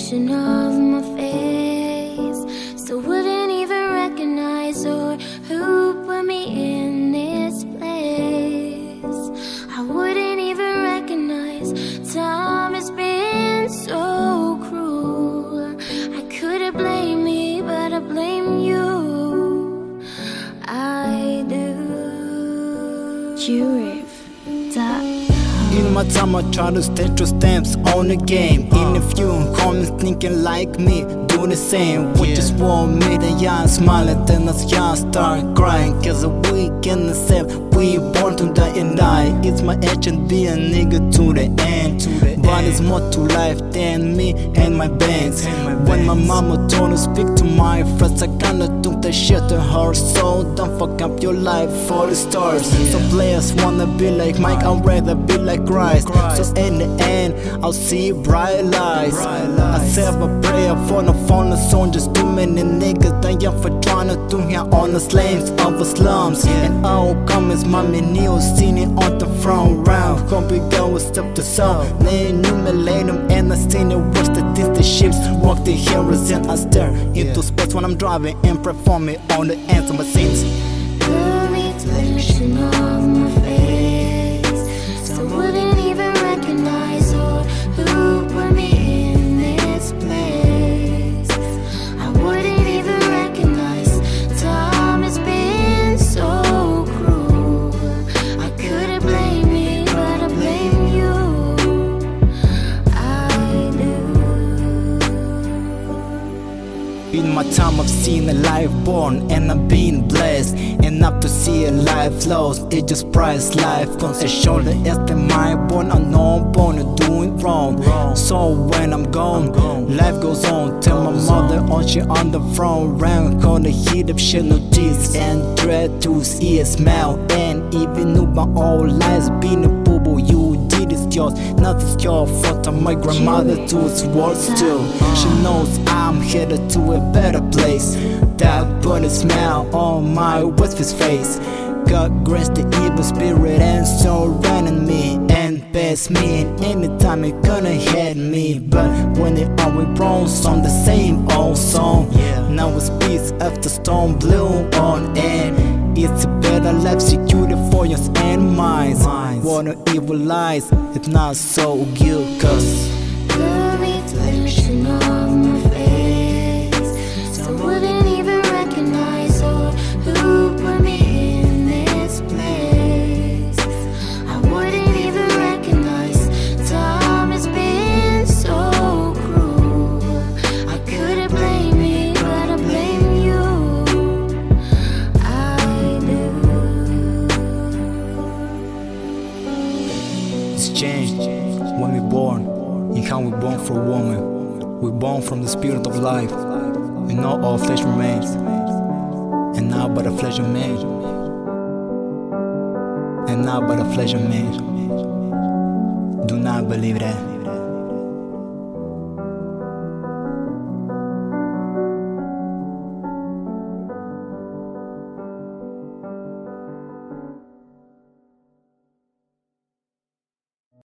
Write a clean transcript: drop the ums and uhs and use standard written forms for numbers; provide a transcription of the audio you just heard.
reflection of my face, so wouldn't even recognize or who put me in this place. I wouldn't even recognize time has been so cruel. I couldn't blame me, but I blame you. I do. In my time I try to stay true stamps on the game. In a few comments thinking like me, do the same. We just want me, then young smiling, then us young start crying. Cause we can accept we born to die and die. It's my edge and be a nigga to the end. But it's more to life than me and my bands. When my mama told to speak to my friends, I kinda took that shit to her. So don't fuck up your life for the stars. Some players wanna be like Mike, I'd rather be like Christ. So in the end, I'll see bright lights. I said a prayer for the fallen soldiers. Too many niggas dying for trying to do here on the slaves of the slums. And all comments, mommy Neil seen it on the front round. Hope we go a step to sound. They enumerate them and I seen it worse than the ships walk the heroes and I stare into space when I'm driving and performing on the ends of my scenes. The reflection of my face, so wouldn't even recognize or who put me in this place. I wouldn't even recognize time has been so cruel. I couldn't blame me, but I blame you. I do. In my time I've seen a life born and I've been blessed. And up to see a life lost, it just price life. Cause it shoulder as the mind born, I know I'm born to do it wrong. So when I'm gone, life goes on. Tell my mother on she on the front rank. Call the heat up shit no teeth and dread to see a smile. And even knew my old lies being a boo-boo, you did it's yours. Nothing's your fault. My grandmother to its words too. She knows I'm headed to a better place. That put a smile on my wistful face. God grants the evil spirit and surrounding me and pass me. And anytime it gonna hit me, but when it always bronze on the same old song. Now it's peace after storm blue on end. It's a better life security for yours and mine. Wanna evil lies, it's not so good. Cause the reflection of my face, so wouldn't even recognize or who put me in this place. I wouldn't even recognize time has been so cruel. I couldn't blame me, but I blame you. I do. it's changed when we're born, and how we're born for a woman. We're born from the spirit of life, and not all flesh remains. And now but a flesh of man. And now but a flesh of man. Do not believe that.